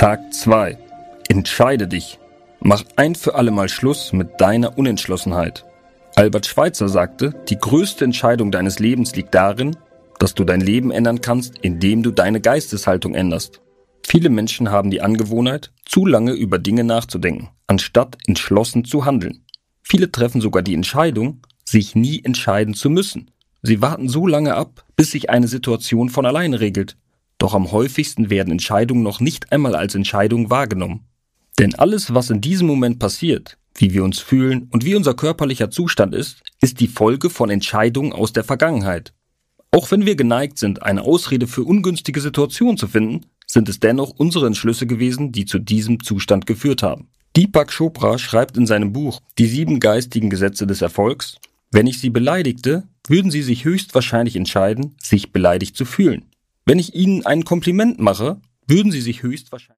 Tag 2. Entscheide dich. Mach ein für alle Mal Schluss mit deiner Unentschlossenheit. Albert Schweitzer sagte, die größte Entscheidung deines Lebens liegt darin, dass du dein Leben ändern kannst, indem du deine Geisteshaltung änderst. Viele Menschen haben die Angewohnheit, zu lange über Dinge nachzudenken, anstatt entschlossen zu handeln. Viele treffen sogar die Entscheidung, sich nie entscheiden zu müssen. Sie warten so lange ab, bis sich eine Situation von alleine regelt. Doch am häufigsten werden Entscheidungen noch nicht einmal als Entscheidung wahrgenommen. Denn alles, was in diesem Moment passiert, wie wir uns fühlen und wie unser körperlicher Zustand ist die Folge von Entscheidungen aus der Vergangenheit. Auch wenn wir geneigt sind, eine Ausrede für ungünstige Situationen zu finden, sind es dennoch unsere Entschlüsse gewesen, die zu diesem Zustand geführt haben. Deepak Chopra schreibt in seinem Buch Die 7 geistigen Gesetze des Erfolgs: Wenn ich Sie beleidigte, würden Sie sich höchstwahrscheinlich entscheiden, sich beleidigt zu fühlen. Wenn ich Ihnen ein Kompliment mache, würden Sie sich höchstwahrscheinlich